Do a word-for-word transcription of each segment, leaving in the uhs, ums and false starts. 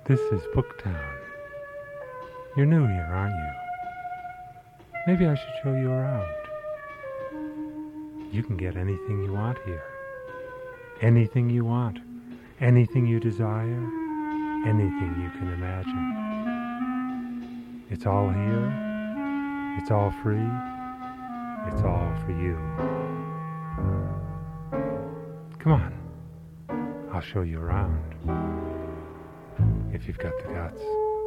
This is Booktown. You're new here, aren't you? Maybe I should show you around. You can get anything you want here. Anything you want. Anything you desire. Anything you can imagine. It's all here. It's all free. It's all for you. Come on. I'll show you around. If you've got the guts.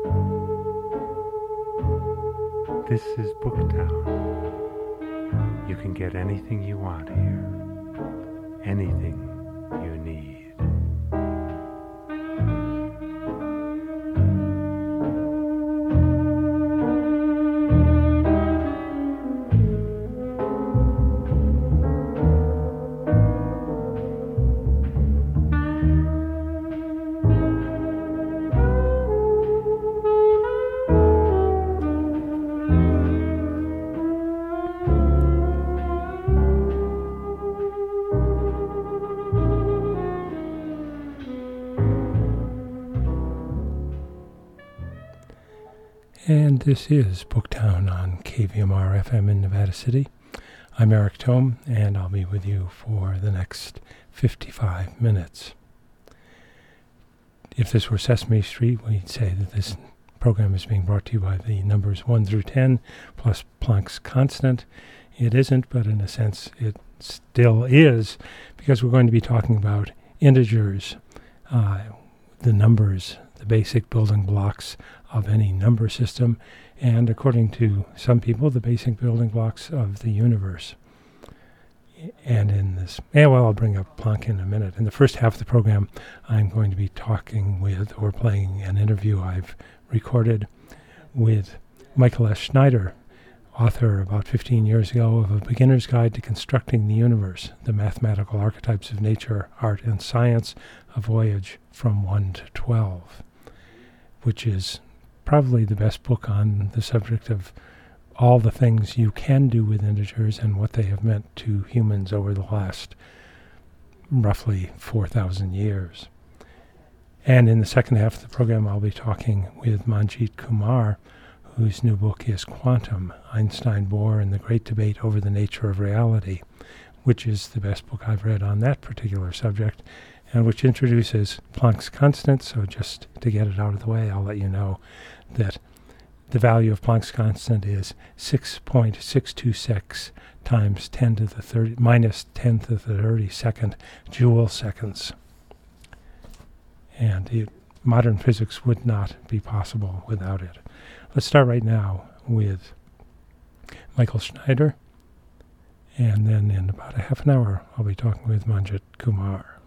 This is Booktown. You can get anything you want here. Anything you need. And this is Booktown on K V M R F M in Nevada City. I'm Eric Tome, and I'll be with you for the next fifty-five minutes. If this were Sesame Street, we'd say that this program is being brought to you by the numbers one through ten, plus Planck's constant. It isn't, but in a sense it still is, because we're going to be talking about integers, uh, the numbers, the basic building blocks of any number system, and according to some people, the basic building blocks of the universe. And in this, yeah, well, I'll bring up Planck in a minute. In the first half of the program, I'm going to be talking with, or playing an interview I've recorded with Michael S. Schneider, author about fifteen years ago of A Beginner's Guide to Constructing the Universe, the Mathematical Archetypes of Nature, Art, and Science, A Voyage from one to twelve, which is probably the best book on the subject of all the things you can do with integers and what they have meant to humans over the last roughly four thousand years. And in the second half of the program, I'll be talking with Manjit Kumar, whose new book is Quantum, Einstein, Bohr, and the Great Debate Over the Nature of Reality, which is the best book I've read on that particular subject, and which introduces Planck's constant. So just to get it out of the way, I'll let you know that the value of Planck's constant is six point six two six times ten to the thirty minus ten to the thirty-second joule seconds. And it, modern physics would not be possible without it. Let's start right now with Michael Schneider, and then in about a half an hour, I'll be talking with Manjit Kumar.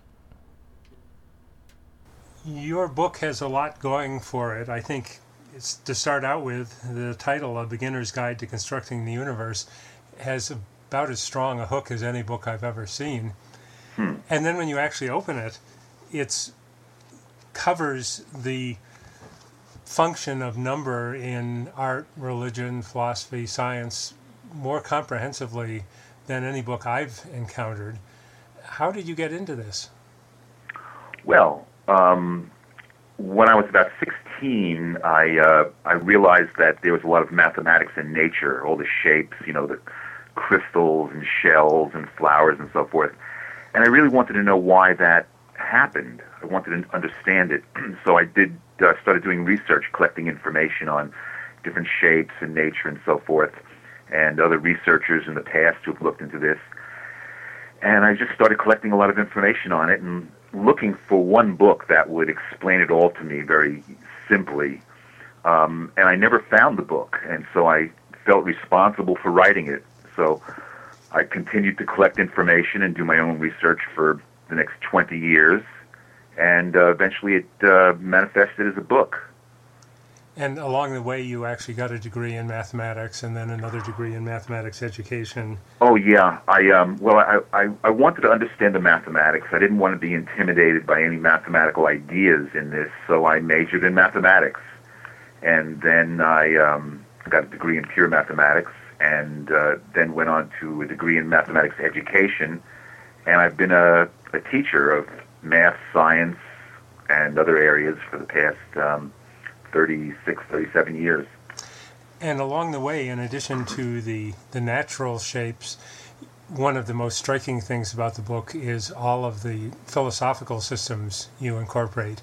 Your book has a lot going for it. I think it's, to start out with, the title, A Beginner's Guide to Constructing the Universe, has about as strong a hook as any book I've ever seen. Hmm. And then when you actually open it, it covers the function of number in art, religion, philosophy, science more comprehensively than any book I've encountered. How did you get into this? Well, um, when I was about sixteen, I uh, I realized that there was a lot of mathematics in nature, all the shapes, you know, the crystals and shells and flowers and so forth. And I really wanted to know why that happened. I wanted to understand it. So I did uh, started doing research, collecting information on different shapes and nature and so forth, and other researchers in the past who've looked into this. And I just started collecting a lot of information on it and looking for one book that would explain it all to me very simply. Um, and I never found the book, and so I felt responsible for writing it. So I continued to collect information and do my own research for the next twenty years, and uh, eventually it uh, manifested as a book. And along the way, you actually got a degree in mathematics, and then another degree in mathematics education. Oh yeah, I um, well, I, I I wanted to understand the mathematics. I didn't want to be intimidated by any mathematical ideas in this, so I majored in mathematics, and then I um, got a degree in pure mathematics, and uh, then went on to a degree in mathematics education, and I've been a, a teacher of math, science, and other areas for the past um, thirty-six, thirty-seven years. And along the way, in addition to the, the natural shapes, one of the most striking things about the book is all of the philosophical systems you incorporate.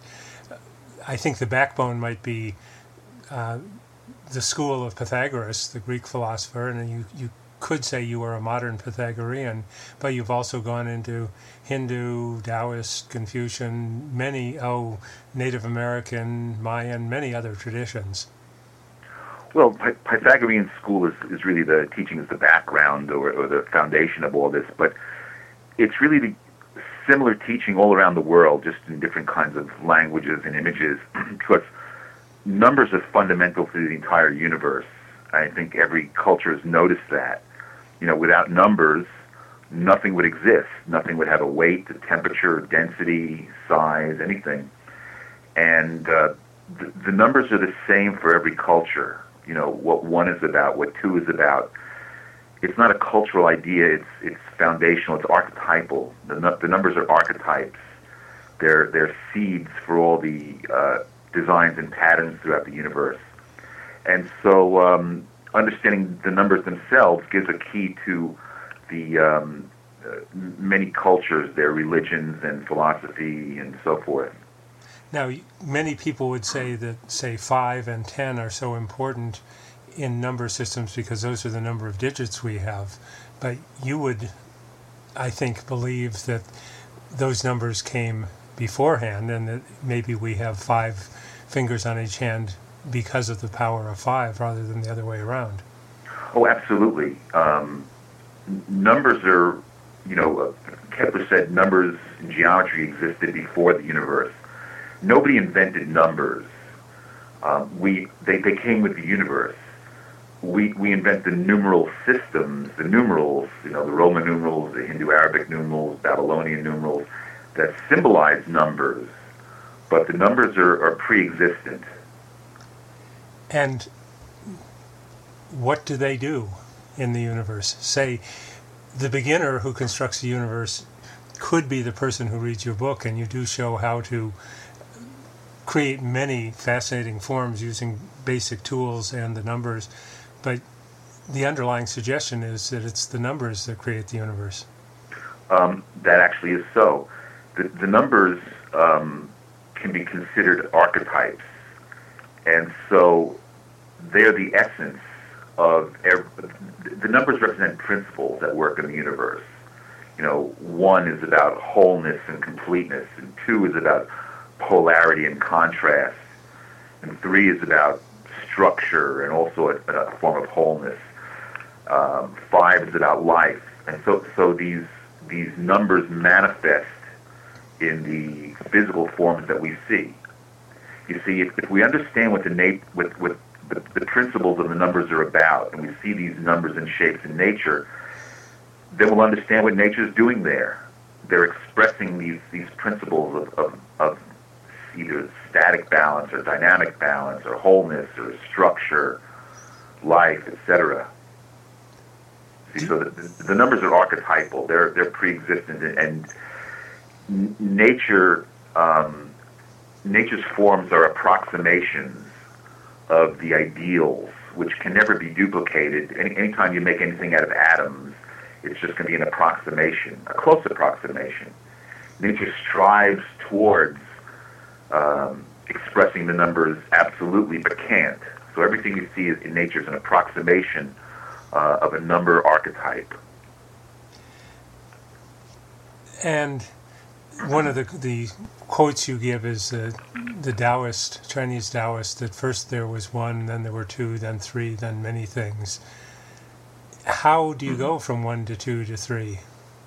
I think the backbone might be uh, the school of Pythagoras, the Greek philosopher, and you, you could say you are a modern Pythagorean, but you've also gone into Hindu, Taoist, Confucian, many, oh, Native American, Mayan, many other traditions. Well, Py- Pythagorean school is, is really the teaching is the background or, or the foundation of all this, but it's really the similar teaching all around the world, just in different kinds of languages and images, because numbers are fundamental to the entire universe. I think every culture has noticed that. You know, without numbers, nothing would exist. Nothing would have a weight, a temperature, density, size, anything. And uh, the, the numbers are the same for every culture. You know, what one is about, what two is about. It's not a cultural idea. It's it's foundational. It's archetypal. The, the numbers are archetypes. They're they're seeds for all the uh, designs and patterns throughout the universe. And so, um, understanding the numbers themselves gives a key to the um, uh, many cultures, their religions and philosophy and so forth. Now, many people would say that, say, five and ten are so important in number systems because those are the number of digits we have. But you would, I think, believe that those numbers came beforehand and that maybe we have five fingers on each hand because of the power of five rather than the other way around. Oh, absolutely. Um, numbers are, you know, uh, Kepler said numbers in geometry existed before the universe. Nobody invented numbers. Um, we they, they came with the universe. We we invent the numeral systems, the numerals, you know, the Roman numerals, the Hindu-Arabic numerals, Babylonian numerals, that symbolize numbers. But the numbers are, are pre-existent. And what do they do in the universe? Say, the beginner who constructs the universe could be the person who reads your book, and you do show how to create many fascinating forms using basic tools and the numbers, but the underlying suggestion is that it's the numbers that create the universe. Um, that actually is so. The, the numbers um, can be considered archetypes, and so they're the essence of every, the numbers represent principles that work in the universe. You know, one is about wholeness and completeness, and two is about polarity and contrast, and three is about structure and also a, a form of wholeness. Um, five is about life, and so so these these numbers manifest in the physical forms that we see. You see, if, if we understand what the nat- what, what the, the principles of the numbers are about, and we see these numbers and shapes in nature, then we'll understand what nature is doing there. They're expressing these these principles of, of, of either static balance or dynamic balance or wholeness or structure, life, et cetera. See, so the, the numbers are archetypal. They're they're pre-existent, and, and n- nature um, nature's forms are approximations of the ideals, which can never be duplicated. Any anytime you make anything out of atoms, it's just going to be an approximation, a close approximation. Nature strives towards um, expressing the numbers absolutely, but can't. So everything you see in nature is an approximation uh, of a number archetype. And one of the the quotes you give is uh, the Taoist, Chinese Taoist, that first there was one, then there were two, then three, then many things. How do you go from one to two to three?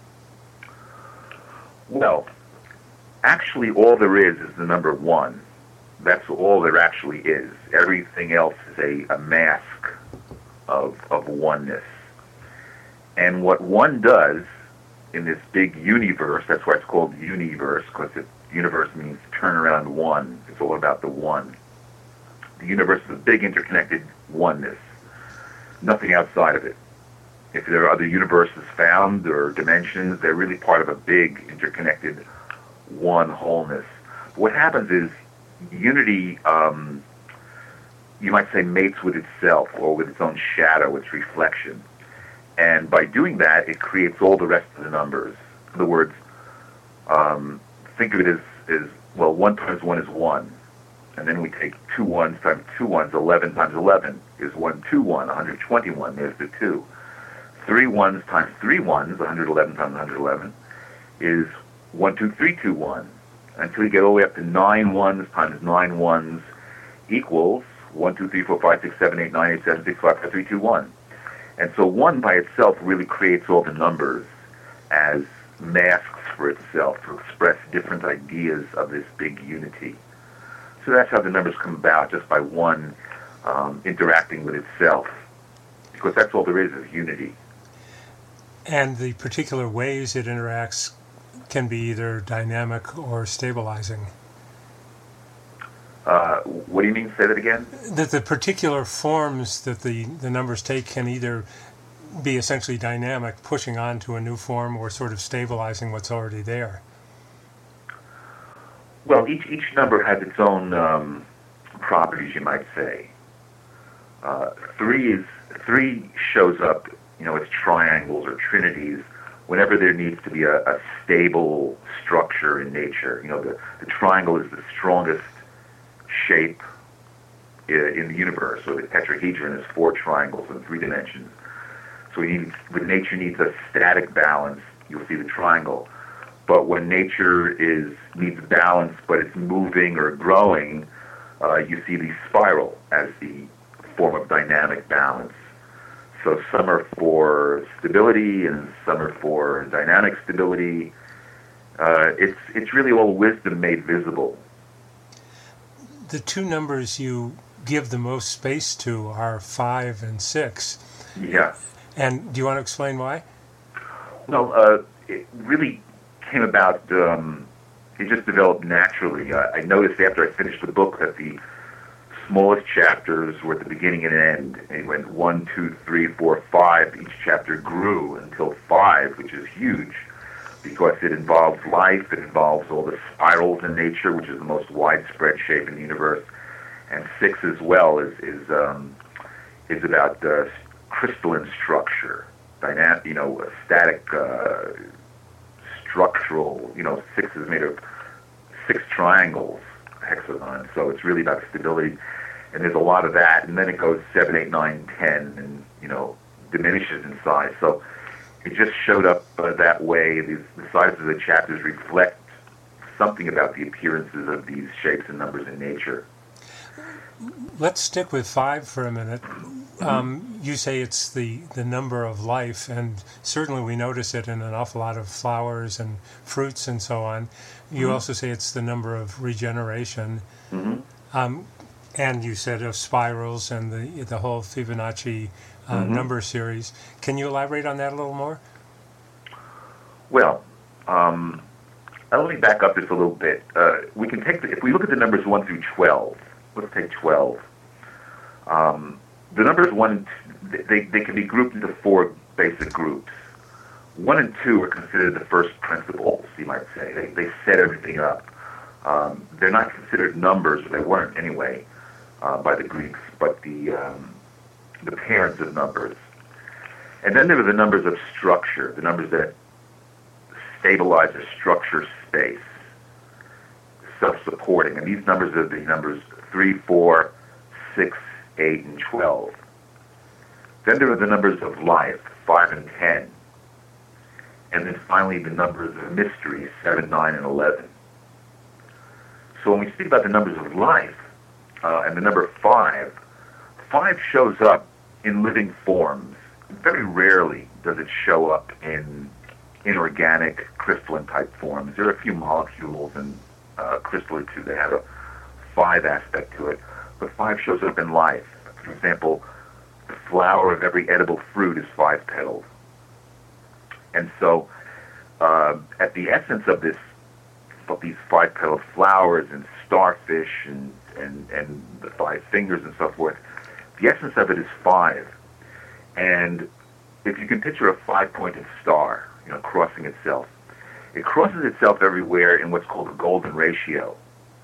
Well, actually all there is is the number one. That's all there actually is. Everything else is a, a mask of, of oneness. And what one does in this big universe, that's why it's called universe, because the universe means turn around one. It's all about the one. The universe is a big interconnected oneness. Nothing outside of it. If there are other universes found or dimensions, they're really part of a big interconnected one wholeness. what happens is unity, um, you might say, mates with itself or with its own shadow, its reflection. And by doing that, it creates all the rest of the numbers. In other words, um, think of it as, as, well, one times one is one. And then we take two ones times two ones, eleven times eleven is one hundred twenty-one, one hundred twenty-one, there's the two. Three ones times three ones, one hundred eleven times one hundred eleven, is one two three two one. Until you get all the way up to nine ones times nine ones equals one two three four five six seven eight nine eight seven six five four three two one. And so one by itself really creates all the numbers as masks for itself to express different ideas of this big unity. So that's how the numbers come about, just by one um, interacting with itself, because that's all there is, is unity. And the particular ways it interacts can be either dynamic or stabilizing. Uh, what do you mean? Say that again? That the particular forms that the, the numbers take can either be essentially dynamic, pushing on to a new form, or sort of stabilizing what's already there. Well, each each number has its own um, properties, you might say. Uh, three is three shows up, you know, as triangles or trinities whenever there needs to be a, a stable structure in nature. You know, the, the triangle is the strongest shape in the universe, or the tetrahedron is four triangles in three dimensions. So we need, when nature needs a static balance, you'll see the triangle. But when nature is needs balance, but it's moving or growing, uh, you see the spiral as the form of dynamic balance. So some are for stability, and some are for dynamic stability. Uh, it's it's really all wisdom made visible. The two numbers you give the most space to are five and six. Yeah. And do you want to explain why? No, uh, it really came about, um, it just developed naturally. Uh, I noticed after I finished the book that the smallest chapters were at the beginning and end. It went one, two, three, four, five. Each chapter grew until five, which is huge, because it involves life, it involves all the spirals in nature, which is the most widespread shape in the universe. And six as well is is um, is about uh, crystalline structure, dynamic, you know, static, uh, structural. You know, six is made of six triangles, hexagon. So it's really about stability, and there's a lot of that. And then it goes seven, eight, nine, ten, and you know, diminishes in size. So it just showed up uh, that way. The, the sizes of the chapters reflect something about the appearances of these shapes and numbers in nature. Let's stick with five for a minute. Um, you say it's the, the number of life, and certainly we notice it in an awful lot of flowers and fruits and so on. You mm-hmm. also say it's the number of regeneration. Mm-hmm. Um, and you said of spirals and the the whole Fibonacci uh, mm-hmm. number series. Can you elaborate on that a little more? Well, um, let me back up just a little bit. Uh, we can take the, if we look at the numbers one through twelve. Let's take twelve. Um, the numbers one, they they can be grouped into four basic groups. One and two are considered the first principles, you might say. They they set everything up. Um, they're not considered numbers, or they weren't anyway, uh, by the Greeks, but the um, the parents of numbers. And then there were the numbers of structure, the numbers that stabilize a structure space, self-supporting. And these numbers are the numbers three, four, six, eight, and twelve. Then there are the numbers of life, five and ten. And then finally the numbers of mystery, seven, nine, and eleven. So when we speak about the numbers of life, uh, and the number five, five shows up in living forms. Very rarely does it show up in inorganic, crystalline type forms. There are a few molecules and uh, crystal or two that have a five aspect to it, but five shows up in life. For example, the flower of every edible fruit is five-petaled. And so, uh, at the essence of this, of these five-petaled flowers and starfish and, and, and the five fingers and so forth, the essence of it is five. And if you can picture a five-pointed star, you know, crossing itself, it crosses itself everywhere in what's called a golden ratio.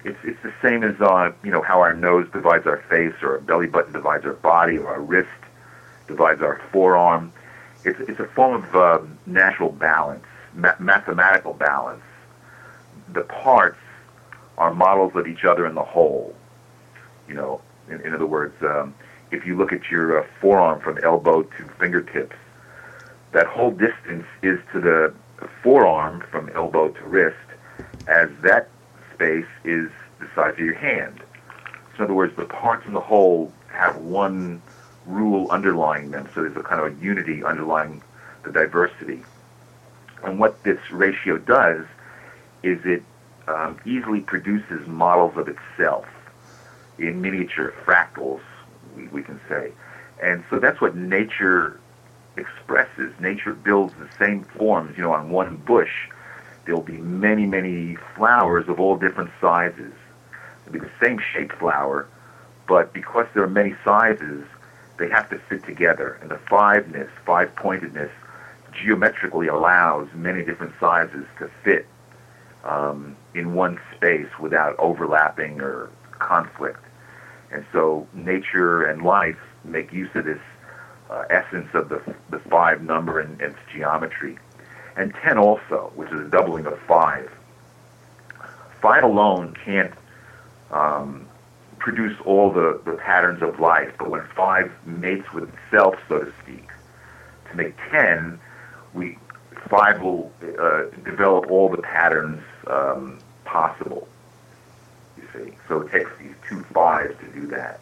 It's it's the same as uh, you know how our nose divides our face, or our belly button divides our body, or our wrist divides our forearm. It's it's a form of uh, natural balance, ma- mathematical balance. The parts are models of each other in the whole. You know, in, in other words, um, if you look at your uh, forearm from elbow to fingertips, that whole distance is to the forearm from elbow to wrist, as that space is the size of your hand. So in other words, the parts in the whole have one rule underlying them, so there's a kind of a unity underlying the diversity. And what this ratio does is it um, easily produces models of itself in miniature fractals, we, we can say. And so that's what nature expresses. Nature builds the same forms. You know, on one bush, there'll be many, many flowers of all different sizes. It'll be the same shaped flower, but because there are many sizes, they have to fit together. And the fiveness, five-pointedness, geometrically allows many different sizes to fit um, in one space without overlapping or conflict. And so nature and life make use of this uh, essence of the, the five number and, and its geometry. And ten also, which is a doubling of five. Five alone can't um, produce all the, the patterns of life, but when five mates with itself, so to speak, to make ten, we five will uh, develop all the patterns um, possible. You see, so it takes these two fives to do that.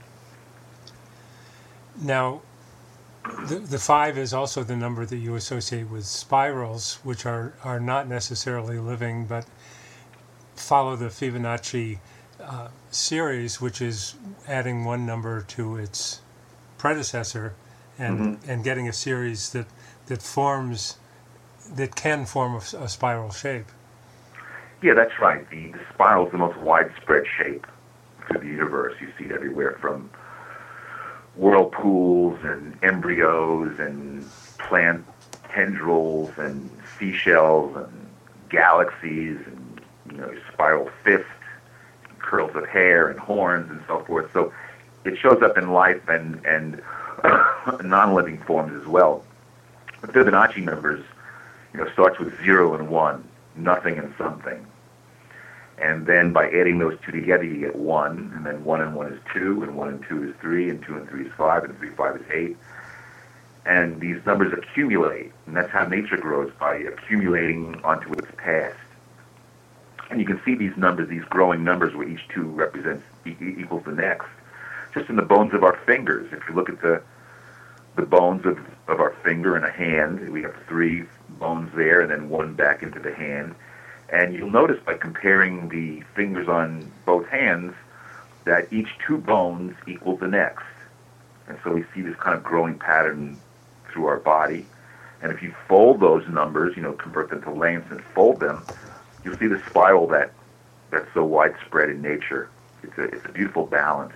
Now, the, the five is also the number that you associate with spirals, which are, are not necessarily living, but follow the Fibonacci uh, series, which is adding one number to its predecessor and mm-hmm. and getting a series that, that forms, that can form a, a spiral shape. Yeah, that's right. The, the spiral is the most widespread shape through the universe. You see it everywhere, from whirlpools and embryos and plant tendrils and seashells and galaxies and, you know, spiral fists, curls of hair and horns and so forth. So it shows up in life and, and non-living forms as well. The Fibonacci numbers, you know, starts with zero and one, nothing and something. And then by adding those two together, you get one, and then one and one is two, and one and two is three, and two and three is five, and three and five is eight. And these numbers accumulate, and that's how nature grows, by accumulating onto its past. And you can see these numbers, these growing numbers, where each two represents e- equals the next, just in the bones of our fingers. If you look at the the bones of, of our finger and a hand, we have three bones there, and then one back into the hand. And you'll notice by comparing the fingers on both hands that each two bones equal the next. And so we see this kind of growing pattern through our body. And if you fold those numbers, you know, convert them to lengths and fold them, you'll see the spiral that that's so widespread in nature. It's a, it's a beautiful balance.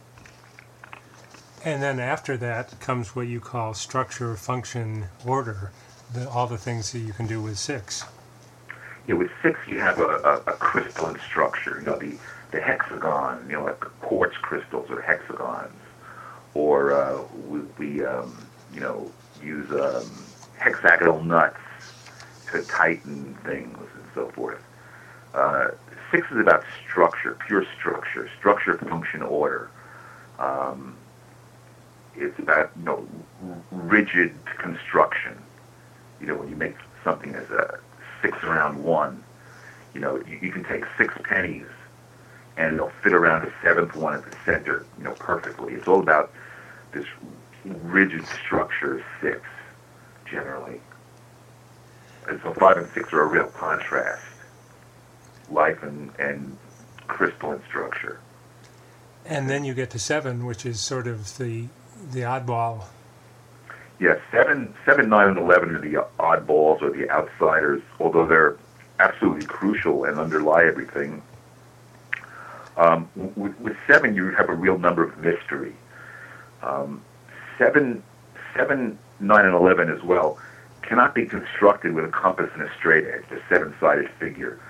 And then after that comes what you call structure, function, order, the, all the things that you can do with six. Yeah, with six you have a, a, a crystalline structure, you know, the, the hexagon, you know, like quartz crystals or hexagons. Or uh, we, we um, you know, use um, hexagonal nuts to tighten things and so forth. Uh, six is about structure, pure structure, structure, function, order. Um, it's about, you know, rigid construction. You know, when you make something as a six around one, you know, you, you can take six pennies and they'll fit around the seventh one at the center, you know, perfectly. It's all about this rigid structure of six, generally. And so five and six are a real contrast, life and, and crystalline structure. And then you get to seven, which is sort of the the oddball. Yes, seven, seven, nine, and eleven are the oddballs or the outsiders, although they're absolutely crucial and underlie everything. Um, with, with seven, you have a real number of mystery. Um, seven, seven, nine, and eleven as well cannot be constructed with a compass and a straight edge, a seven-sided figure.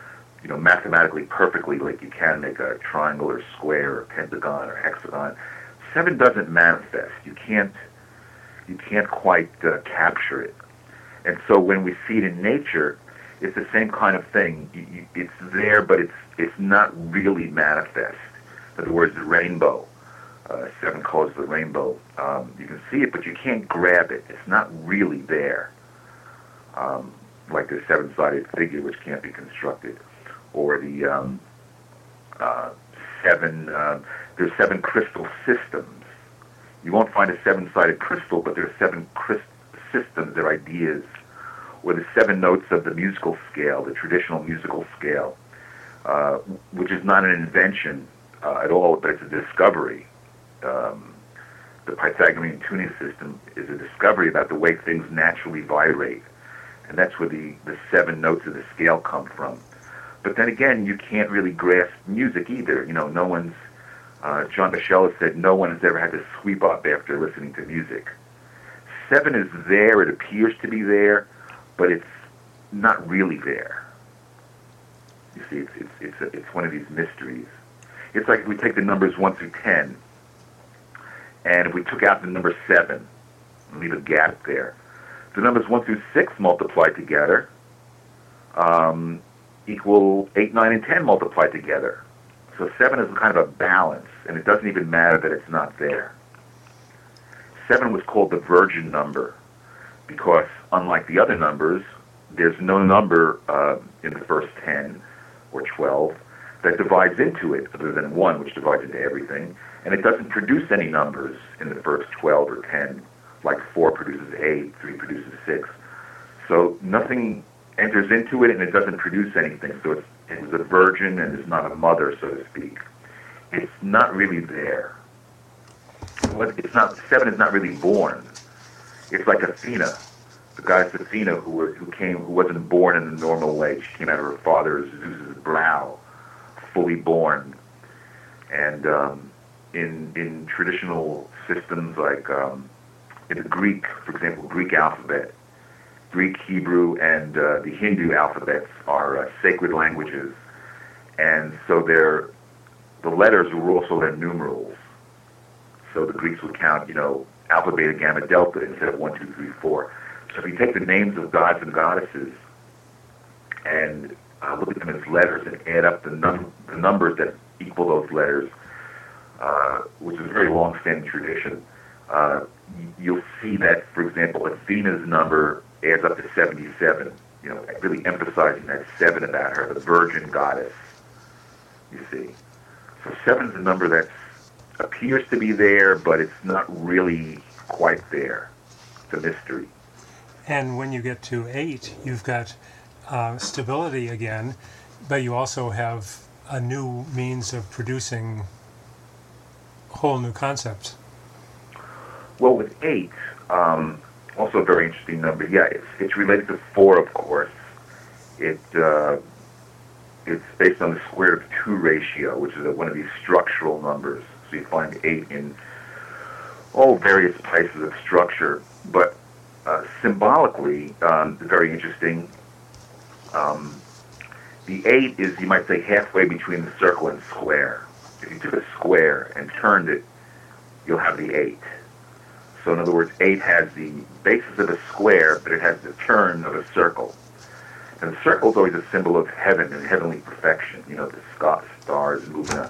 you know, mathematically perfectly like you can make a triangle or square or pentagon or hexagon. Seven doesn't manifest. You can't, you can't quite uh, capture it. And so when we see it in nature, it's the same kind of thing. You, you, it's there, but it's it's not really manifest. In other words, the rainbow, uh, seven colors of the rainbow. Um, you can see it, but you can't grab it. It's not really there. Um, like the seven-sided figure, which can't be constructed, or the um, uh, seven. Uh, there's seven crystal systems. You won't find a seven-sided crystal, but there are seven crystal systems. They're ideas, or the seven notes of the musical scale, the traditional musical scale, uh, which is not an invention uh, at all, but it's a discovery. Um, the Pythagorean tuning system is a discovery about the way things naturally vibrate. And that's where the, the seven notes of the scale come from. But then again, you can't really grasp music either. You know, no one's, uh, Jean Michel has said, no one has ever had to sweep up after listening to music. Seven is there, it appears to be there, but it's not really there. You see, it's, it's, it's, a, it's one of these mysteries. It's like if we take the numbers one through ten, and if we took out the number seven, and leave a gap there, the numbers one through six multiplied together um, equal eight, nine, and ten multiplied together. So seven is kind of a balance, and it doesn't even matter that it's not there. Seven was called the virgin number because, unlike the other numbers, there's no number uh, in the first ten or twelve that divides into it, other than one, which divides into everything, and it doesn't produce any numbers in the first twelve or ten. Like four produces eight, three produces six. So nothing enters into it, and it doesn't produce anything. So it's, it's a virgin, and it's not a mother, so to speak. It's not really there. It's not. Seven is not really born. It's like Athena, the goddess Athena, who were, who came, who wasn't born in the normal way. She came out of her father Zeus's brow, fully born. And um, in in traditional systems like um, in the Greek, for example, Greek alphabet, Greek, Hebrew, and uh, the Hindu alphabets are uh, sacred languages, and so they're, the letters were also their numerals. So the Greeks would count, you know, alpha, beta, gamma, delta instead of one, two, three, four. So if you take the names of gods and goddesses and uh, look at them as letters and add up the, num- the numbers that equal those letters, uh, which is a very long-standing tradition, uh, you'll see that, for example, Athena's number adds up to seventy-seven, you know, really emphasizing that seven about her, the virgin goddess, you see. So seven is a number that appears to be there, but it's not really quite there. It's a mystery. And when you get to eight, you've got uh, stability again, but you also have a new means of producing whole new concepts. Well, with eight, um, also a very interesting number. Yeah, it's, it's related to four, of course. It uh, it's based on the square root of two ratio, which is a, one of these structural numbers. So you find eight in all various places of structure. But uh, symbolically, um, very interesting. Um, the eight is, you might say, halfway between the circle and square. If you took a square and turned it, you'll have the eight. So in other words, eight has the basis of a square, but it has the turn of a circle. And the circle is always a symbol of heaven and heavenly perfection. You know, the stars move in a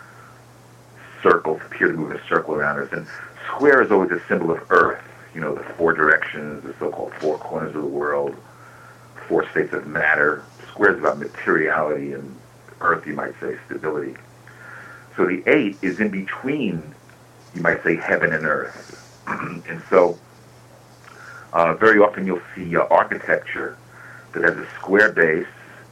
circle, appear to move in a circle around us. And square is always a symbol of earth. You know, the four directions, the so-called four corners of the world, four states of matter. Square is about materiality, and earth, you might say, stability. So the eight is in between, you might say, heaven and earth. And so, uh, very often you'll see uh, architecture that has a square base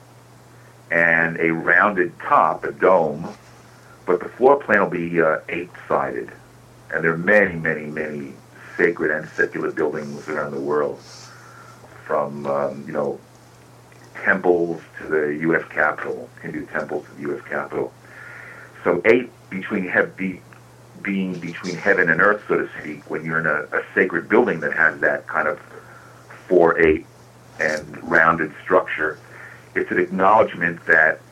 and a rounded top, a dome, but the floor plan will be uh, eight-sided. And there are many, many, many sacred and secular buildings around the world, from, um, you know, temples to the U S Capitol, Hindu temples to the U S Capitol. So eight between heavy, being between heaven and earth, so to speak, when you're in a, a sacred building that has that kind of four, eight, and rounded structure, it's an acknowledgement that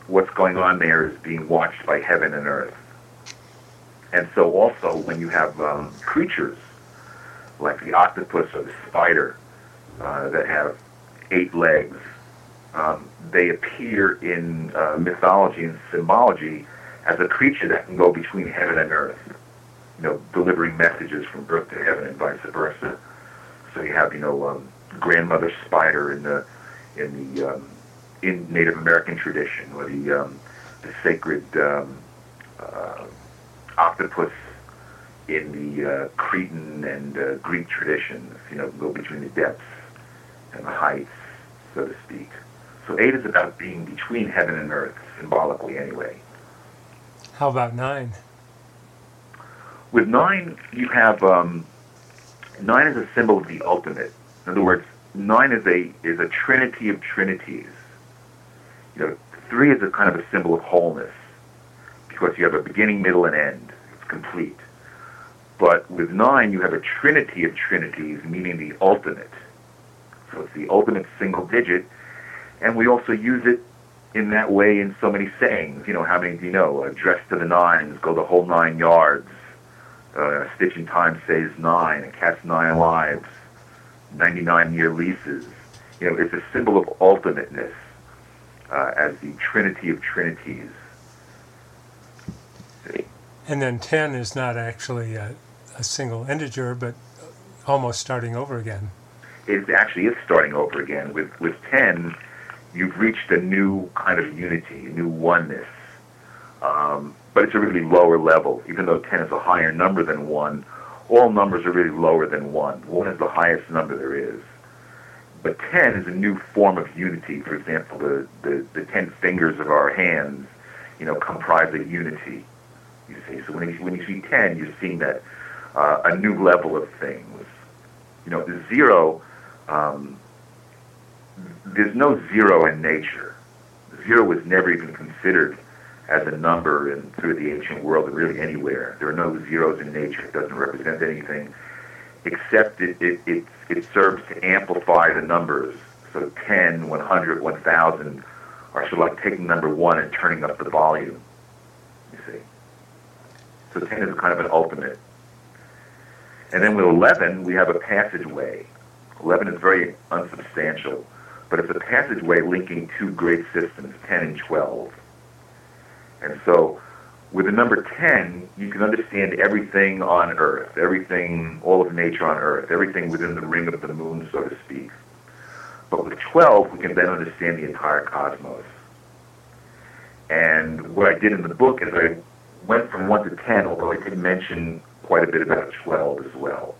what's going on there is being watched by heaven and earth. And so also when you have um, creatures like the octopus or the spider uh, that have eight legs, um, they appear in uh, mythology and symbology as a creature that can go between heaven and earth, you know, delivering messages from earth to heaven and vice versa. So you have, you know, um, grandmother spider in the in the um, in Native American tradition, or the um, the sacred um, uh, octopus in the uh, Cretan and uh, Greek traditions. You know, go between the depths and the heights, so to speak. So eight is about being between heaven and earth, symbolically anyway. How about nine? With nine, you have um, nine is a symbol of the ultimate. In other words, nine is a is a trinity of trinities. You know, three is a kind of a symbol of wholeness because you have a beginning, middle, and end. It's complete. But with nine, you have a trinity of trinities, meaning the ultimate. So it's the ultimate single digit, and we also use it in that way in so many sayings. You know, how many do you know? Uh, dress to the nines, go the whole nine yards. Uh, a stitch in time saves nine, a cat's nine lives, ninety-nine year leases. You know, it's a symbol of ultimateness uh, as the trinity of trinities. See? And then ten is not actually a, a single integer, but almost starting over again. It actually is starting over again. With with ten, you've reached a new kind of unity, a new oneness. Um, but it's a really lower level. Even though ten is a higher number than one, all numbers are really lower than one. one is the highest number there is. But ten is a new form of unity. For example, the, the, the ten fingers of our hands, you know, comprise a unity. You see, so when you, when you see ten, you're seeing that uh, a new level of things. You know, the zero, um, there's no zero in nature. Zero was never even considered as a number in, through the ancient world, or really anywhere. There are no zeros in nature. It doesn't represent anything, except it, it, it, it serves to amplify the numbers. So ten, one hundred, one thousand are sort of like taking number one and turning up the volume, you see. So ten is kind of an ultimate. And then with eleven, we have a passageway. eleven is very unsubstantial, but it's a passageway linking two great systems, ten and twelve. And so with the number ten, you can understand everything on Earth, everything, all of nature on Earth, everything within the ring of the moon, so to speak. But with twelve, we can then understand the entire cosmos. And what I did in the book is I went from one to ten, although I did mention quite a bit about twelve as well.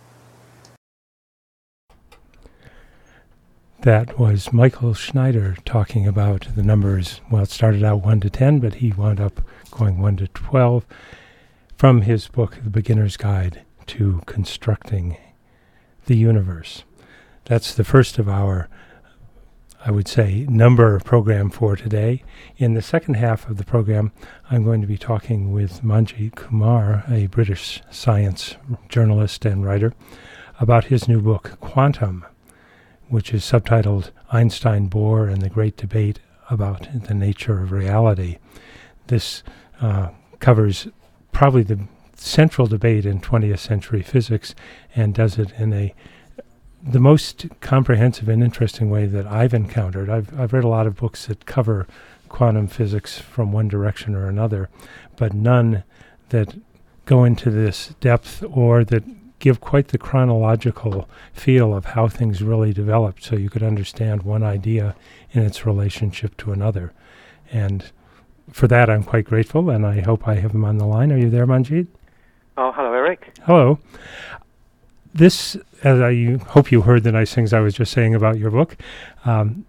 That was Michael Schneider talking about the numbers. Well, it started out one to ten, but he wound up going one to twelve from his book, The Beginner's Guide to Constructing the Universe. That's the first of our, I would say, number program for today. In the second half of the program, I'm going to be talking with Manjit Kumar, a British science journalist and writer, about his new book, Quantum, which is subtitled Einstein, Bohr, and the Great Debate About the Nature of Reality. This uh, covers probably the central debate in twentieth century physics and does it in a the most comprehensive and interesting way that I've encountered. I've, I've read a lot of books that cover quantum physics from one direction or another, but none that go into this depth or that give quite the chronological feel of how things really developed so you could understand one idea in its relationship to another. And for that, I'm quite grateful, and I hope I have him on the line. Are you there, Manjit? Oh, hello, Eric. Hello. This, as I hope you heard the nice things I was just saying about your book, um,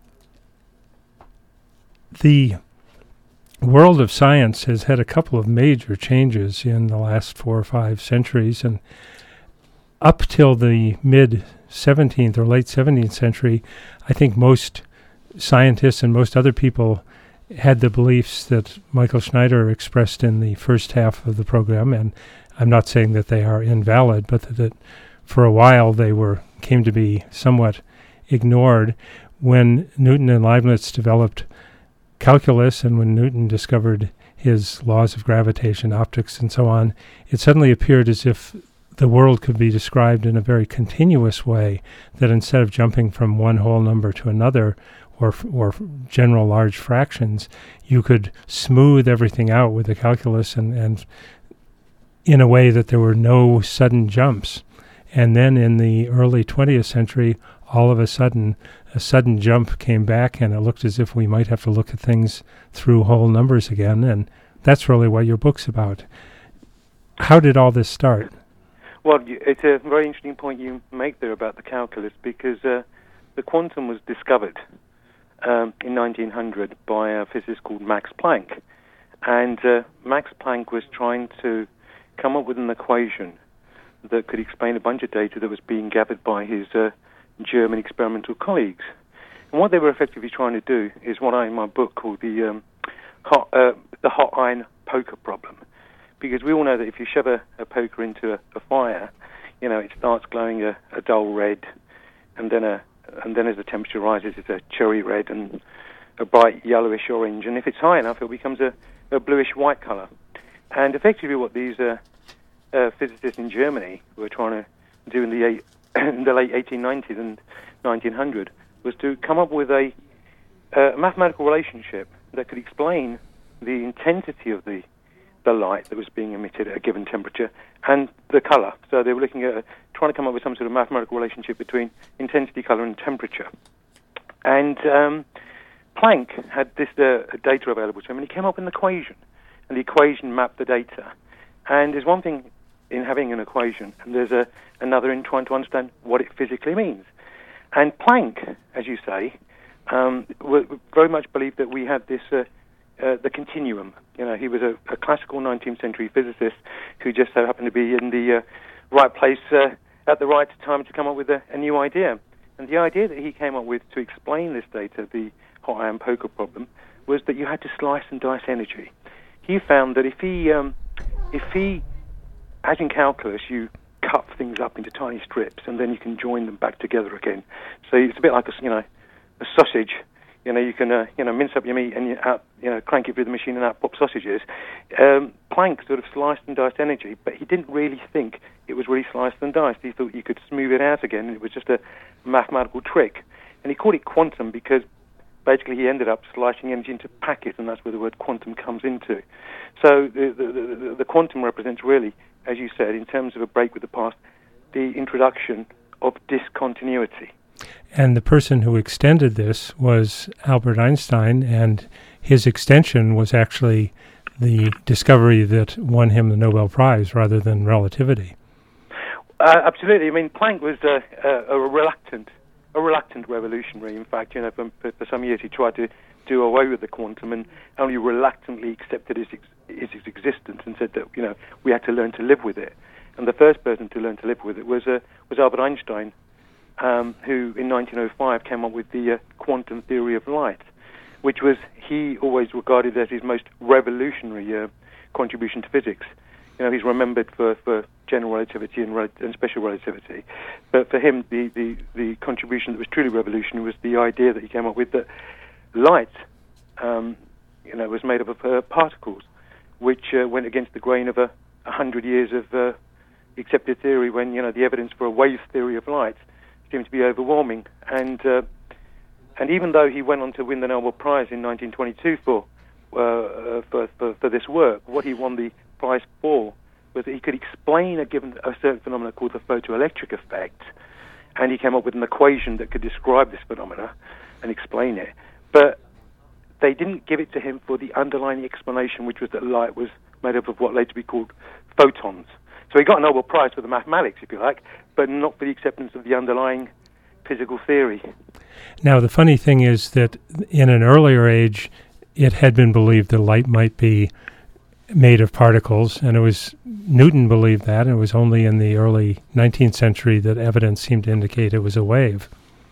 the world of science has had a couple of major changes in the last four or five centuries, and up till the mid-seventeenth or late seventeenth century, I think most scientists and most other people had the beliefs that Michael Schneider expressed in the first half of the program, and I'm not saying that they are invalid, but that, that for a while they were came to be somewhat ignored when Newton and Leibniz developed calculus and when Newton discovered his laws of gravitation, optics, and so on, it suddenly appeared as if the world could be described in a very continuous way, that instead of jumping from one whole number to another, or or general large fractions, you could smooth everything out with the calculus and, and in a way that there were no sudden jumps. And then in the early twentieth century, all of a sudden, a sudden jump came back, and it looked as if we might have to look at things through whole numbers again, and that's really what your book's about. How did all this start? Well, it's a very interesting point you make there about the calculus, because uh, the quantum was discovered um, in nineteen hundred by a physicist called Max Planck. And uh, Max Planck was trying to come up with an equation that could explain a bunch of data that was being gathered by his uh, German experimental colleagues. And what they were effectively trying to do is what I, in my book, call the um, hot, uh, the hot iron poker problem. Because we all know that if you shove a, a poker into a, a fire, you know, it starts glowing a, a dull red, and then a and then as the temperature rises, it's a cherry red and a bright yellowish orange. And if it's high enough, it becomes a, a bluish white color. And effectively, what these uh, uh, physicists in Germany were trying to do in the eight, in the late eighteen nineties and nineteen hundred was to come up with a, a mathematical relationship that could explain the intensity of the the light that was being emitted at a given temperature and the color. So they were looking at uh, trying to come up with some sort of mathematical relationship between intensity, color, and temperature. And um, Planck had this uh, data available to him, and he came up with an equation, and the equation mapped the data. And there's one thing in having an equation, and there's a, another in trying to understand what it physically means. And Planck, as you say, um, w- very much believed that we had this uh, uh, the continuum. You know, he was a, a classical nineteenth century physicist who just so happened to be in the uh, right place uh, at the right time to come up with a, a new idea. And the idea that he came up with to explain this data, the hot iron poker problem, was that you had to slice and dice energy. He found that if he, um, if he, as in calculus, you cut things up into tiny strips and then you can join them back together again. So it's a bit like a, you know, a sausage. You know, you can uh, you know mince up your meat and you out you know crank it through the machine and out pop sausages. Um, Planck sort of sliced and diced energy, but he didn't really think it was really sliced and diced. He thought you could smooth it out again, and it was just a mathematical trick. And he called it quantum because basically he ended up slicing energy into packets, and that's where the word quantum comes into. So the the, the, the quantum represents really, as you said, in terms of a break with the past, the introduction of discontinuity. And the person who extended this was Albert Einstein, and his extension was actually the discovery that won him the Nobel Prize rather than relativity. Uh, absolutely. I mean, Planck was uh, a, a reluctant, a reluctant revolutionary. In fact, you know, for, for some years he tried to do away with the quantum and only reluctantly accepted its, its existence and said that, you know, we had to learn to live with it. And the first person to learn to live with it was uh, was Albert Einstein. Um, who in nineteen oh five came up with the uh, quantum theory of light, which was he always regarded as his most revolutionary uh, contribution to physics. You know, he's remembered for, for general relativity and, rel- and special relativity, but for him the, the, the contribution that was truly revolutionary was the idea that he came up with that light, um, you know, was made up of uh, particles, which uh, went against the grain of a, a hundred years of uh, accepted theory when, you know, the evidence for a wave theory of light seemed to be overwhelming. And uh, and even though he went on to win the Nobel Prize in nineteen twenty-two for, uh, for, for for this work, what he won the prize for was that he could explain a given a certain phenomenon called the photoelectric effect, and he came up with an equation that could describe this phenomena and explain it. But they didn't give it to him for the underlying explanation, which was that light was made up of what later we called photons. So he got a Nobel Prize for the mathematics, if you like, but not for the acceptance of the underlying physical theory. Now, the funny thing is that in an earlier age, it had been believed that light might be made of particles, and it was Newton believed that, and it was only in the early nineteenth century that evidence seemed to indicate it was a wave.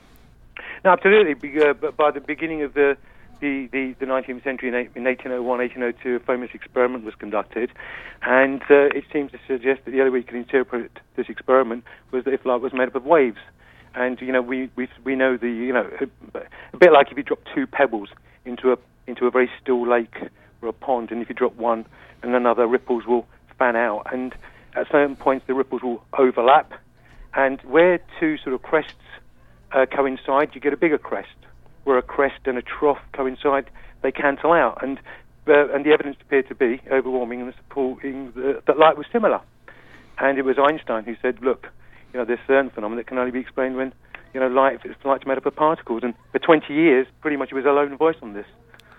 No, absolutely. But by the beginning of the The, the, the nineteenth century, in eighteen oh one, eighteen oh two, a famous experiment was conducted, and uh, it seems to suggest that the only way you could interpret this experiment was that if light was made up of waves. And, you know, we we we know the, you know, a, a bit like if you drop two pebbles into a into a very still lake or a pond, and if you drop one and another, ripples will fan out, and at certain points the ripples will overlap, and where two sort of crests uh, coincide, you get a bigger crest. Where a crest and a trough coincide, they cancel out, and uh, and the evidence appeared to be overwhelming and supporting the, that light was similar. And it was Einstein who said, look, you know, there's certain phenomena that can only be explained when, you know, light, it's light's made up of particles. And for twenty years, pretty much it was a lone voice on this.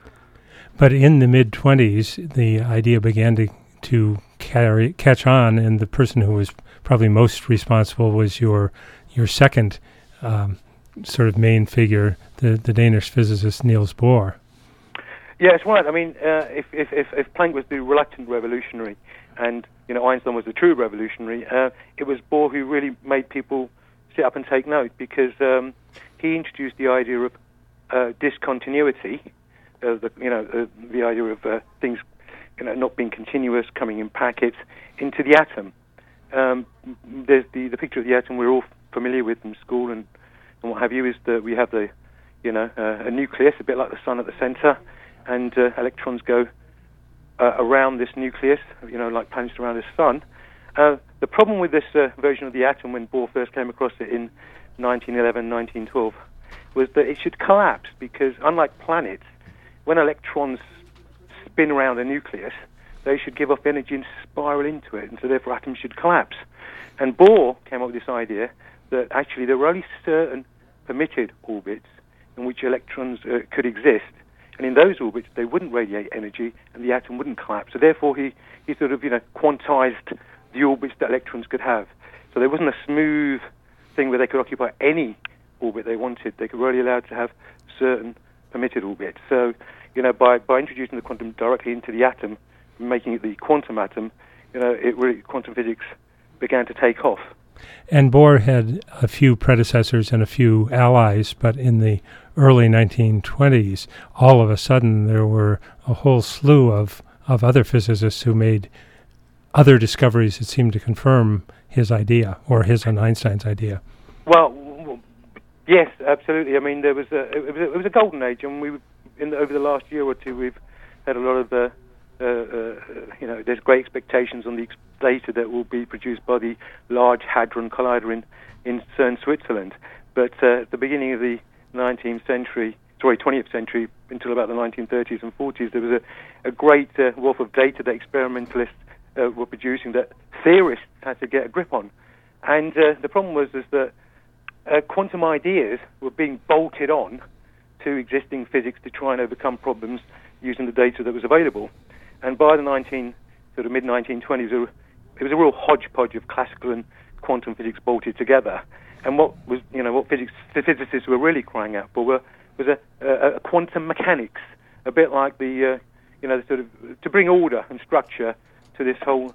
But in the mid-twenties, the idea began to, to carry, catch on, and the person who was probably most responsible was your your second um, sort of main figure, the, the Danish physicist Niels Bohr. Yeah, it's right. I mean, uh, if, if, if, if Planck was the reluctant revolutionary and, you know, Einstein was the true revolutionary, uh, it was Bohr who really made people sit up and take note, because um, he introduced the idea of uh, discontinuity, uh, the, you know, uh, the idea of uh, things, you know, not being continuous, coming in packets, into the atom. Um, there's the, the picture of the atom we're all familiar with from school and, and what have you, is that we have the, you know, uh, a nucleus, a bit like the sun at the center, and uh, electrons go uh, around this nucleus, you know, like planets around the sun. Uh, the problem with this uh, version of the atom, when Bohr first came across it in nineteen eleven, nineteen twelve, was that it should collapse, because unlike planets, when electrons spin around a nucleus, they should give off energy and spiral into it, and so therefore atoms should collapse. And Bohr came up with this idea that actually there were only certain permitted orbits in which electrons uh, could exist, and in those orbits they wouldn't radiate energy and the atom wouldn't collapse. So therefore he, he sort of, you know, quantized the orbits that electrons could have. So there wasn't a smooth thing where they could occupy any orbit they wanted. They were only allowed to have certain permitted orbits. So, you know, by, by introducing the quantum directly into the atom, making it the quantum atom, you know, it really, quantum physics began to take off. And Bohr had a few predecessors and a few allies, but in the early nineteen twenties, all of a sudden there were a whole slew of, of other physicists who made other discoveries that seemed to confirm his idea, or his and Einstein's idea. Well, yes, absolutely. I mean, there was a, it was a, it was a golden age, and we, in the, over the last year or two, we've had a lot of, uh, uh, uh, you know, there's great expectations on the ex- data that will be produced by the Large Hadron Collider in, in CERN, Switzerland. But uh, at the beginning of the nineteenth century, sorry, twentieth century, until about the nineteen thirties and forties, there was a, a great uh, wealth of data that experimentalists uh, were producing that theorists had to get a grip on. And uh, the problem was is that uh, quantum ideas were being bolted on to existing physics to try and overcome problems using the data that was available. And by the nineteen, sort of mid nineteen twenties, it was a real hodgepodge of classical and quantum physics bolted together. And what was, you know, what physics the physicists were really crying out for were, was a, a, a quantum mechanics, a bit like the, uh, you know, the sort of to bring order and structure to this whole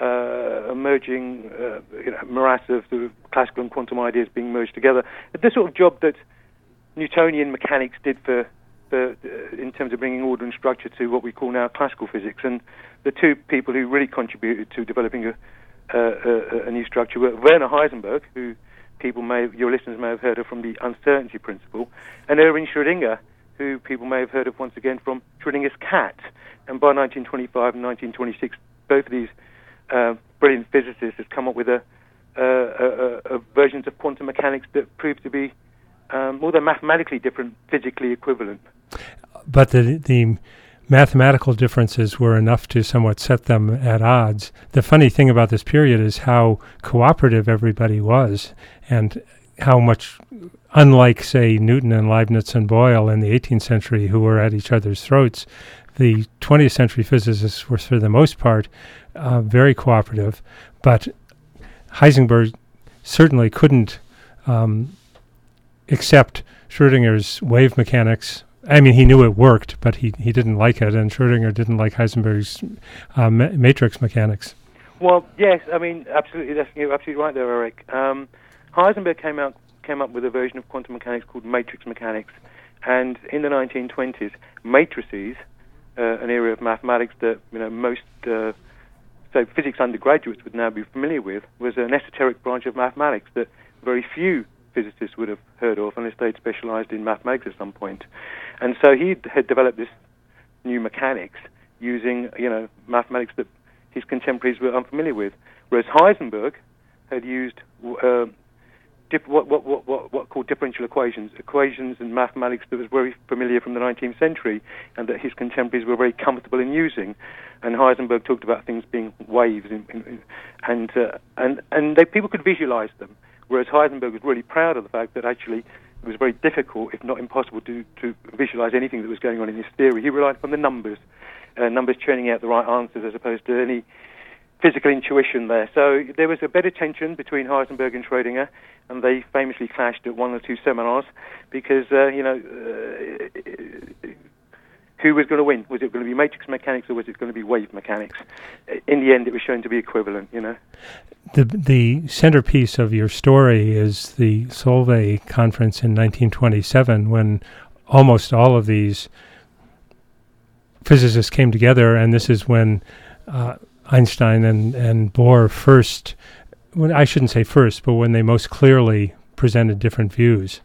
uh, emerging, uh, you know, morass of sort of classical and quantum ideas being merged together. The sort of job that Newtonian mechanics did for, for uh, in terms of bringing order and structure to what we call now classical physics. And the two people who really contributed to developing a, uh, a, a new structure were Werner Heisenberg, who people may, your listeners may have heard of from the uncertainty principle, and Erwin Schrödinger, who people may have heard of once again from Schrödinger's cat. And by nineteen twenty-five and nineteen twenty-six, both of these uh, brilliant physicists have come up with a, uh, a, a, a versions of quantum mechanics that prove to be um, more than mathematically different, physically equivalent. But the the mathematical differences were enough to somewhat set them at odds. The funny thing about this period is how cooperative everybody was, and how much, unlike, say, Newton and Leibniz and Boyle in the eighteenth century, who were at each other's throats, the twentieth century physicists were, for the most part, uh, very cooperative. But Heisenberg certainly couldn't um, accept Schrödinger's wave mechanics. I mean, he knew it worked, but he, he didn't like it, and Schrödinger didn't like Heisenberg's uh, ma- matrix mechanics. Well, yes, I mean, absolutely, that's, you're absolutely right there, Eric. Um, Heisenberg came out came up with a version of quantum mechanics called matrix mechanics, and in the nineteen twenties, matrices, uh, an area of mathematics that, you know, most uh, so physics undergraduates would now be familiar with, was an esoteric branch of mathematics that very few physicists would have heard of unless they'd specialized in mathematics at some point. And so he had developed this new mechanics using, you know, mathematics that his contemporaries were unfamiliar with. Whereas Heisenberg had used uh, dip, what, what, what, what, what called differential equations, equations and mathematics that was very familiar from the nineteenth century and that his contemporaries were very comfortable in using. And Heisenberg talked about things being waves, in, in, and uh, and and they, people could visualize them. Whereas Heisenberg was really proud of the fact that actually it was very difficult, if not impossible, to, to visualize anything that was going on in his theory. He relied upon the numbers, uh, numbers churning out the right answers as opposed to any physical intuition there. So there was a better tension between Heisenberg and Schrödinger, and they famously clashed at one or two seminars because, uh, you know, uh, who was going to win? Was it going to be matrix mechanics or was it going to be wave mechanics? In the end, it was shown to be equivalent, you know. The the centerpiece of your story is the Solvay conference in nineteen twenty-seven, when almost all of these physicists came together, and this is when uh, Einstein and, and Bohr first, well, I shouldn't say first, but when they most clearly presented different views.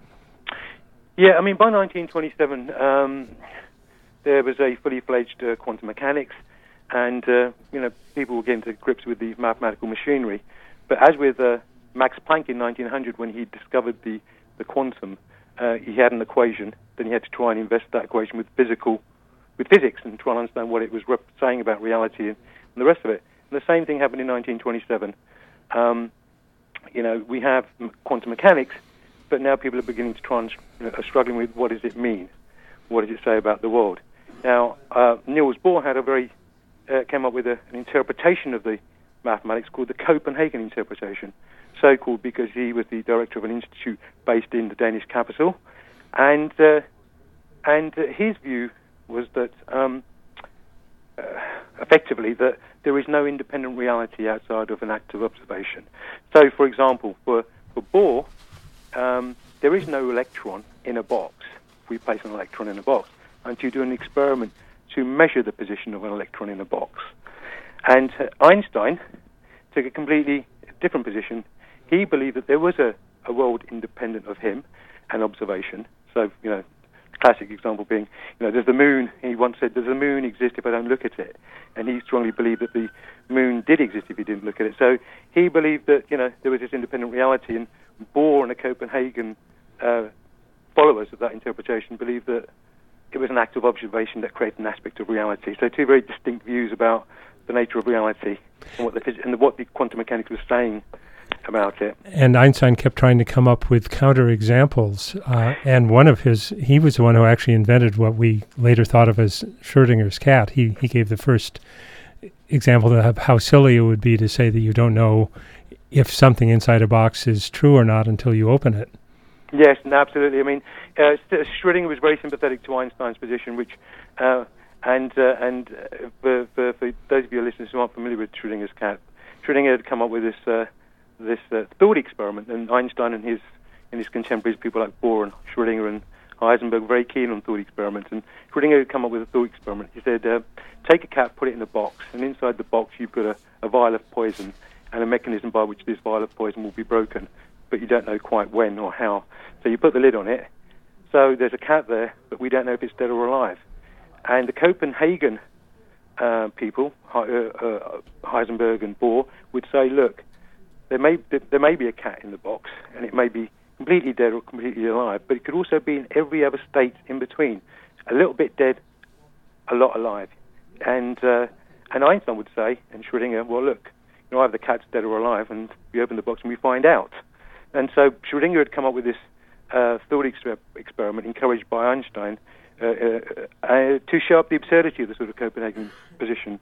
Yeah, I mean, by nineteen twenty-seven, um, there was a fully fledged uh, quantum mechanics, and uh, you know, people were getting to grips with the mathematical machinery. But as with uh, Max Planck in nineteen hundred, when he discovered the, the quantum, uh, he had an equation. Then he had to try and invest that equation with physical, with physics, and try and understand what it was rep- saying about reality and, and the rest of it. And the same thing happened in nineteen twenty-seven. Um, you know, we have m- quantum mechanics, but now people are beginning to try and you know, are struggling with what does it mean? What does it say about the world? Now, uh, Niels Bohr had a very uh, came up with a, an interpretation of the mathematics called the Copenhagen interpretation, so called because he was the director of an institute based in the Danish capital, and uh, and uh, his view was that um, uh, effectively that there is no independent reality outside of an act of observation. So, for example, for for Bohr, um, there is no electron in a box. If we place an electron in a box, until you do an experiment to measure the position of an electron in a box. And uh, Einstein took a completely different position. He believed that there was a, a world independent of him and observation. So, you know, the classic example being, you know, there's the moon. He once said, does the moon exist if I don't look at it? And he strongly believed that the moon did exist if he didn't look at it. So he believed that, you know, there was this independent reality, and Bohr and the Copenhagen uh, followers of that interpretation believed that it was an act of observation that created an aspect of reality. So two very distinct views about the nature of reality and what the, phys- and what the quantum mechanics was saying about it. And Einstein kept trying to come up with counterexamples. Uh, and one of his, he was the one who actually invented what we later thought of as Schrödinger's cat. He he gave the first example of how silly it would be to say that you don't know if something inside a box is true or not until you open it. Yes, no, absolutely. I mean, uh, Schrödinger was very sympathetic to Einstein's position, which, uh, and uh, and uh, for, for, for those of your listeners who aren't familiar with Schrödinger's cat, Schrödinger had come up with this uh, this uh, thought experiment, and Einstein and his and his contemporaries, people like Bohr and Schrödinger and Heisenberg, were very keen on thought experiments. And Schrödinger had come up with a thought experiment. He said, uh, take a cat, put it in a box, and inside the box you put a, a vial of poison and a mechanism by which this vial of poison will be broken, but you don't know quite when or how. So you put the lid on it. So there's a cat there, but we don't know if it's dead or alive. And the Copenhagen uh, people, uh, uh, Heisenberg and Bohr, would say, look, there may there may be a cat in the box, and it may be completely dead or completely alive, but it could also be in every other state in between, a little bit dead, a lot alive. And uh, and Einstein would say, and Schrödinger, well, look, you know, either the cat's dead or alive, and we open the box and we find out. And so Schrödinger had come up with this uh, thought exper- experiment, encouraged by Einstein, uh, uh, uh, to show up the absurdity of the sort of Copenhagen position.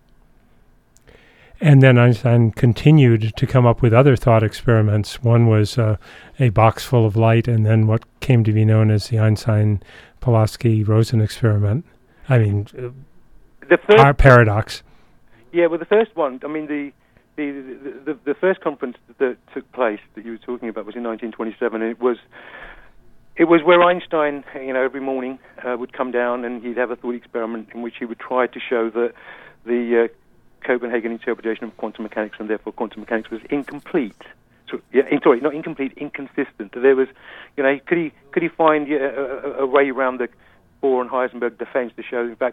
And then Einstein continued to come up with other thought experiments. One was uh, a box full of light, and then what came to be known as the Einstein-Pulaski-Rosen experiment. I mean, uh, the first, par- paradox. Yeah, well, the first one, I mean, the the, the the the first conference that took place that you were talking about was in nineteen twenty-seven, and it was it was where Einstein, you know, every morning uh, would come down and he'd have a thought experiment in which he would try to show that the uh, Copenhagen interpretation of quantum mechanics, and therefore quantum mechanics, was incomplete. So, yeah, in, sorry, not incomplete, inconsistent. There was, you know, could he could he find yeah, a, a way around the Bohr and Heisenberg defense to show, in fact,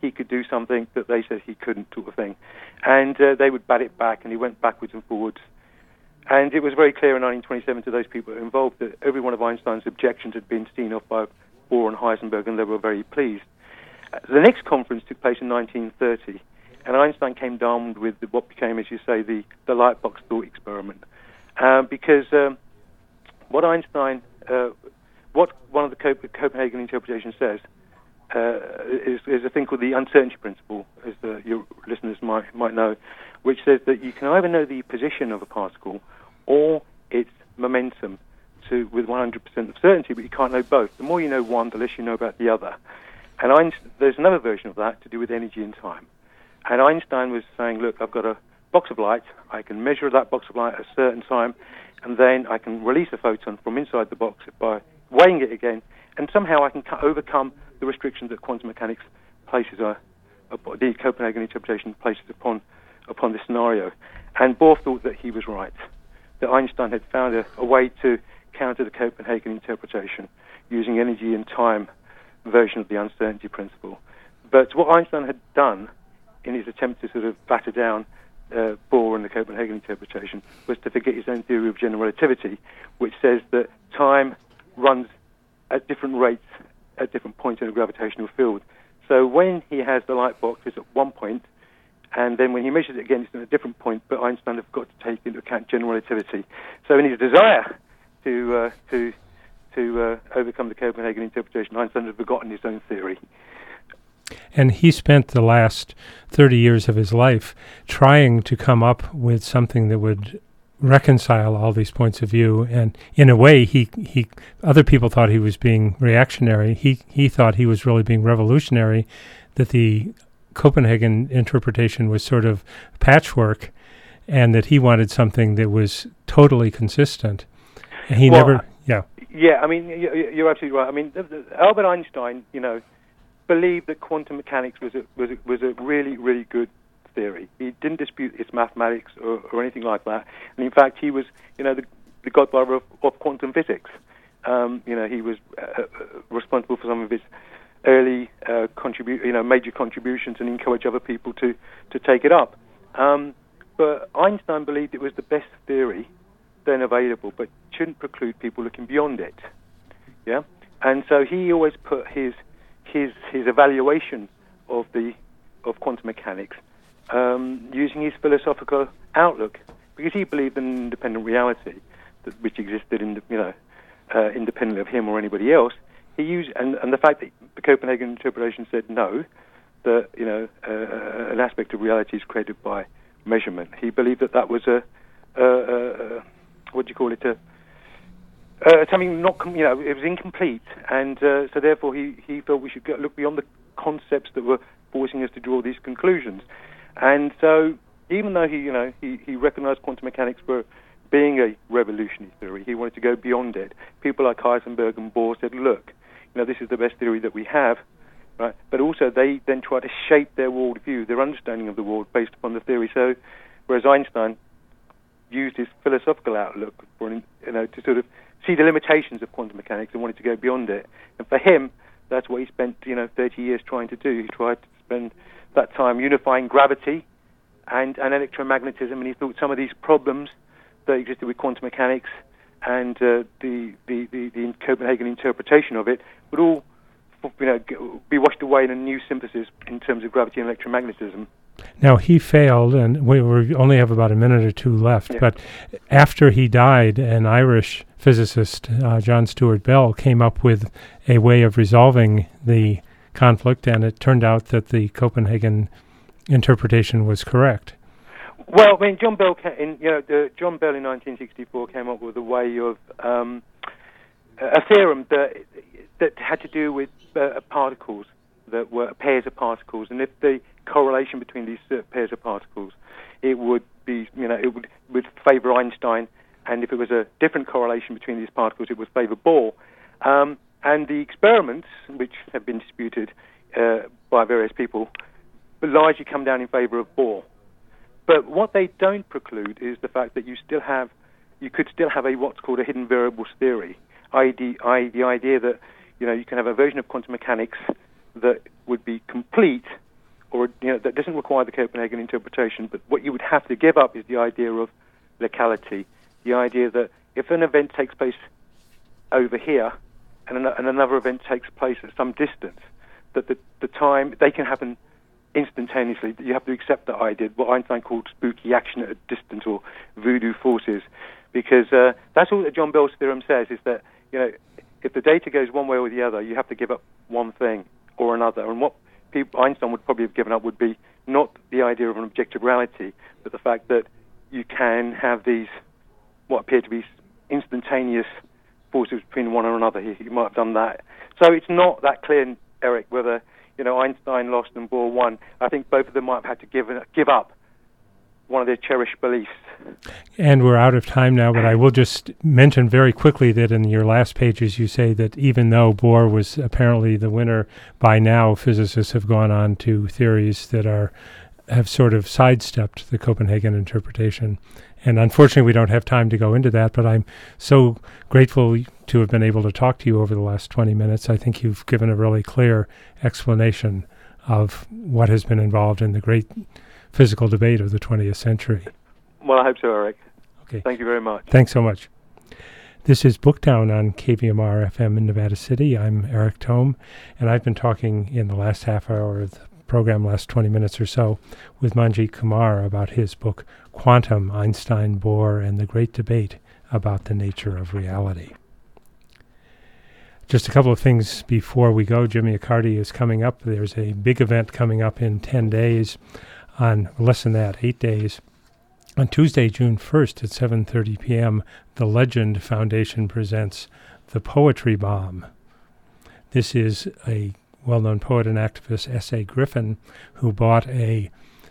he could do something that they said he couldn't, sort of thing. And uh, they would bat it back, and he went backwards and forwards. And it was very clear in nineteen twenty-seven to those people involved that every one of Einstein's objections had been seen off by Bohr and Heisenberg, and they were very pleased. Uh, the next conference took place in nineteen thirty, and Einstein came down with the, what became, as you say, the, the lightbox thought experiment. Uh, because um, what Einstein, uh, what one of the Cop- Copenhagen interpretations says, uh, is, is a thing called the uncertainty principle, as the, your listeners might might know, which says that you can either know the position of a particle or its momentum to with one hundred percent of certainty, but you can't know both. The more you know one, the less you know about the other. And Einstein, there's another version of that to do with energy and time. And Einstein was saying, look, I've got a box of light, I can measure that box of light at a certain time, and then I can release a photon from inside the box by weighing it again, and somehow I can ca- overcome the restrictions that quantum mechanics places, uh, the Copenhagen interpretation places upon upon this scenario. And Bohr thought that he was right, that Einstein had found a, a way to counter the Copenhagen interpretation using energy and time version of the uncertainty principle. But what Einstein had done in his attempt to sort of batter down uh, Bohr and the Copenhagen interpretation was to forget his own theory of general relativity, which says that time runs at different rates at different points in a gravitational field. So when he has the light box, it's at one point, and then when he measures it again, it's at a different point, but Einstein has got to take into account general relativity. So in his desire to uh, to to uh, overcome the Copenhagen interpretation, Einstein had forgotten his own theory. And he spent the last thirty years of his life trying to come up with something that would reconcile all these points of view. And in a way, he he other people thought he was being reactionary. He he thought he was really being revolutionary, that the Copenhagen interpretation was sort of patchwork, and that he wanted something that was totally consistent. And he well, never, yeah. Yeah, I mean, you're absolutely right. I mean, Albert Einstein, you know, believed that quantum mechanics was a, was a, was a really, really good theory. He didn't dispute its mathematics or, or anything like that. And in fact, he was, you know, the, the godfather of, of quantum physics. Um, you know, he was uh, responsible for some of its early uh, contribute, you know, major contributions, and encouraged other people to, to take it up. Um, but Einstein believed it was the best theory then available, but shouldn't preclude people looking beyond it. Yeah, and so he always put his his his evaluation of the of quantum mechanics um, using his philosophical outlook, because he believed in an independent reality that which existed in the, you know uh, independently of him or anybody else. He used and, and the fact that the Copenhagen interpretation said no, that you know uh, an aspect of reality is created by measurement. He believed that that was a, a, a, a what do you call it a Uh, something not, com- you know, it was incomplete, and uh, so therefore he, he felt we should go, look beyond the concepts that were forcing us to draw these conclusions. And so, even though he, you know, he, he recognised quantum mechanics for being a revolutionary theory, he wanted to go beyond it. People like Heisenberg and Bohr said, look, you know, this is the best theory that we have, right? But also they then try to shape their worldview, their understanding of the world based upon the theory. So, whereas Einstein used his philosophical outlook for, you know, to sort of see the limitations of quantum mechanics and wanted to go beyond it. And for him, that's what he spent, you know, thirty years trying to do. He tried to spend that time unifying gravity and, and electromagnetism, and he thought some of these problems that existed with quantum mechanics and uh, the, the, the, the Copenhagen interpretation of it would all, you know, be washed away in a new synthesis in terms of gravity and electromagnetism. Now, he failed, and we we only have about a minute or two left, yeah. but after he died, an Irish physicist, uh, John Stuart Bell, came up with a way of resolving the conflict, and it turned out that the Copenhagen interpretation was correct. Well, I mean, John Bell, ca- in, you know, the, John Bell in nineteen sixty-four came up with a way of um, a theorem that that had to do with uh, particles that were pairs of particles, and if the correlation between these pairs of particles, it would be, you know, it would would favour Einstein, and if it was a different correlation between these particles, it would favour Bohr. Um, and the experiments, which have been disputed uh, by various people, largely come down in favour of Bohr. But what they don't preclude is the fact that you still have, you could still have a what's called a hidden variables theory, that is, the idea that, you know, you can have a version of quantum mechanics that would be complete or you know, that doesn't require the Copenhagen interpretation, but what you would have to give up is the idea of locality, the idea that if an event takes place over here and, an, and another event takes place at some distance, that the, the time, they can happen instantaneously. You have to accept that idea, what Einstein called spooky action at a distance, or voodoo forces, because uh, that's all that John Bell's theorem says, is that, you know, if the data goes one way or the other, you have to give up one thing or another. And what people, Einstein would probably have given up would be not the idea of an objective reality, but the fact that you can have these, what appear to be instantaneous forces between one and another. He, he might have done that. So it's not that clear, Eric, whether, you know, Einstein lost and Bohr won. I think both of them might have had to give give up one of their cherished beliefs. And we're out of time now, but I will just mention very quickly that in your last pages you say that even though Bohr was apparently the winner, by now physicists have gone on to theories that are have sort of sidestepped the Copenhagen interpretation. And unfortunately, we don't have time to go into that, but I'm so grateful to have been able to talk to you over the last twenty minutes. I think you've given a really clear explanation of what has been involved in the great physical debate of the twentieth century. Well, I hope so, Eric. Okay. Thank you very much. Thanks so much. This is Booktown on K V M R F M in Nevada City. I'm Eric Tome, and I've been talking in the last half hour of the program, last twenty minutes or so, with Manjeet Kumar about his book, Quantum, Einstein, Bohr, and the Great Debate about the Nature of Reality. Just a couple of things before we go. Jimmy Accardi is coming up. There's a big event coming up in ten days, on less than that, eight days. On Tuesday, June first at seven thirty p.m., the Legend Foundation presents The Poetry Bomb. This is a well-known poet and activist, S A Griffin, who bought a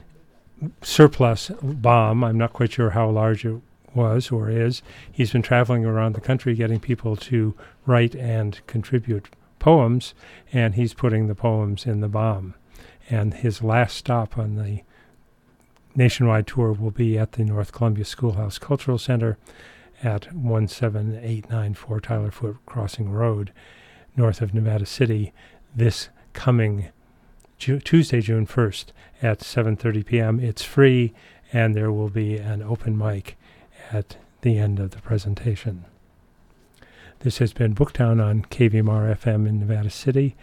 surplus bomb. I'm not quite sure how large it was or is. He's been traveling around the country getting people to write and contribute poems, and he's putting the poems in the bomb. And his last stop on the nationwide tour will be at the North Columbia Schoolhouse Cultural Center at one seven eight nine four Tyler Foote Crossing Road, north of Nevada City, this coming Ju- Tuesday, June first at seven thirty p.m. It's free, and there will be an open mic at the end of the presentation. This has been Booktown on K V M R F M in Nevada City.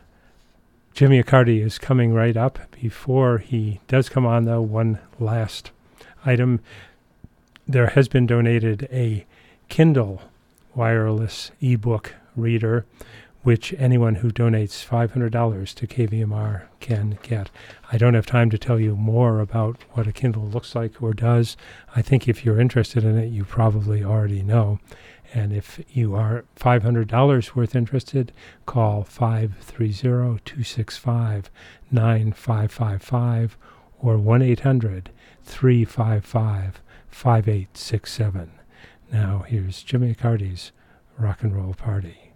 Jimmy Accardi is coming right up. Before he does come on, though, one last item. There has been donated a Kindle wireless ebook reader, which anyone who donates five hundred dollars to K V M R can get. I don't have time to tell you more about what a Kindle looks like or does. I think if you're interested in it, you probably already know. And if you are five hundred dollars worth interested, call five three zero, two six five, nine five five five or one eight hundred, three five five, five eight six seven. Now here's Jimmy Accardi's Rock and Roll Party.